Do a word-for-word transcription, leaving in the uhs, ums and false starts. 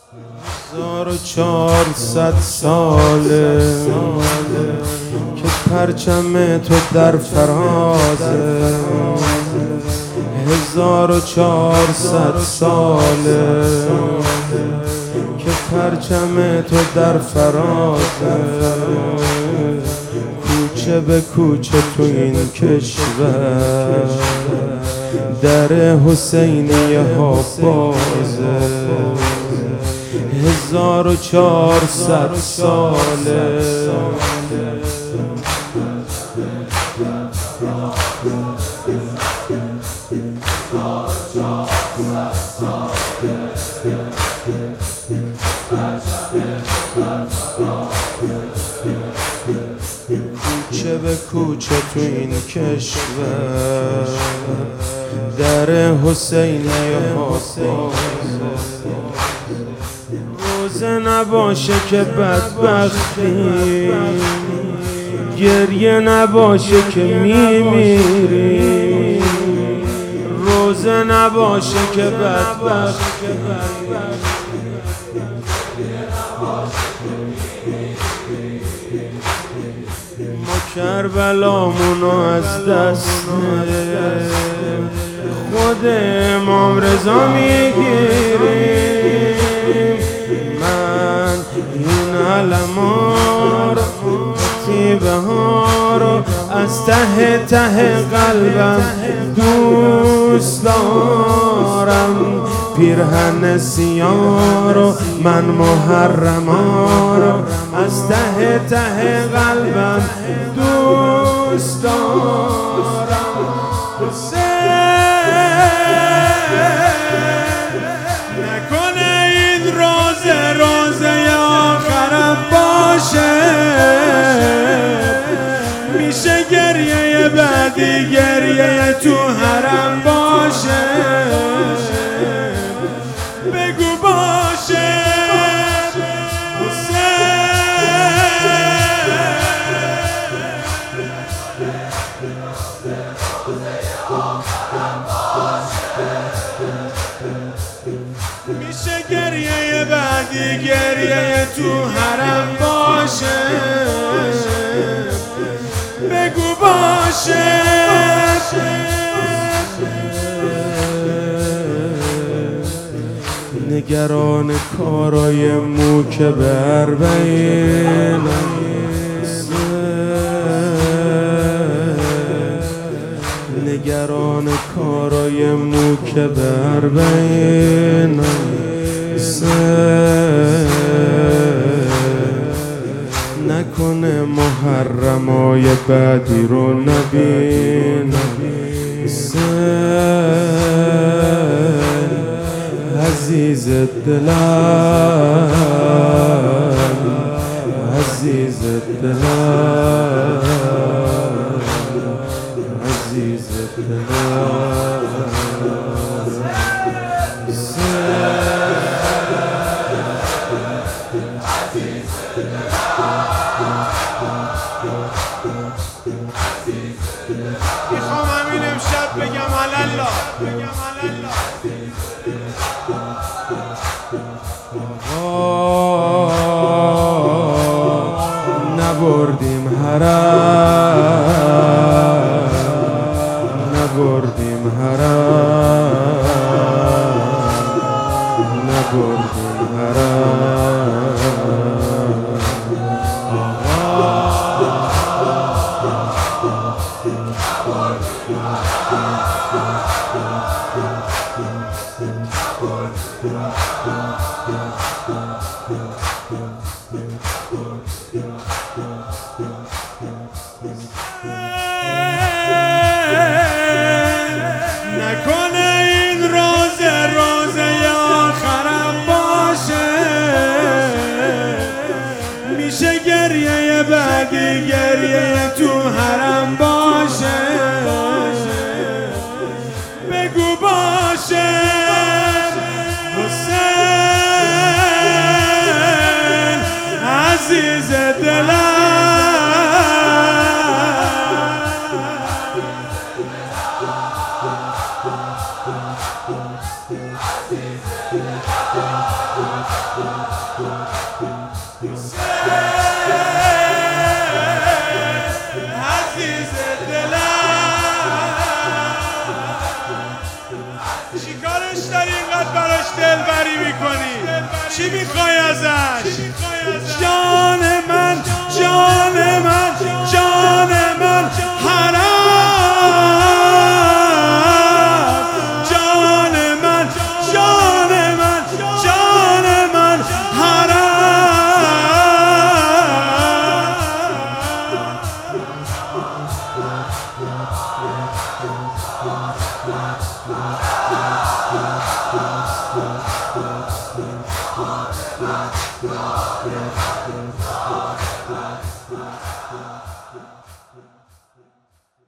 هزار و چهارصد ساله که پرچم تو در فرازه، هزار و چهارصد ساله که پرچم تو در فرازه، کوچه به کوچه تو این کشور در حسینیه ها بازه، هزار و چهارصد ساله کوچه به کوچه تو این کشور در حسینیه ها بازه، روزه نباشه که بدبختی، گریه نباشه که میمیری، روزه نباشه که بدبختی، ما کربلامونو از دست خود امام رضا میگیریم. من این علما رو تیبه ها رو از ته ته قلبم دوست دارم، پیرهن سیاه رو من محرما رو از ته ته قلبم دوست دارم. نکنه این روزه روزه آخرم باشه، میشه گریه بعدی گریه تو حرم باشه، بگو باشه میشه گریه بعدی گریه تو حرم باشه، بگو باشه. نگران کارای مو که به اربعین، نگران کارای مو که به اربعین، نکنه محرمای بعدی رو نبین. عزیز دلم، عزیز دلم، عزیز دلم، میخوام همین امشب بگم الله نبردیم حرم، نبردیم حرم، نبردیم حرم، نکنه این روزه روزه آخرم باشه، میشه گریه بعدی گریه تو حرم باشه، بگو باشه حسین عزیز دلم. Yeah. عزیز دلم چی کارش داری اینقدر براش دلبری میکنی؟ چی میخوای ازش؟ جان من جان من جان من حرام، جان من جان من جان من حرام. Yeah.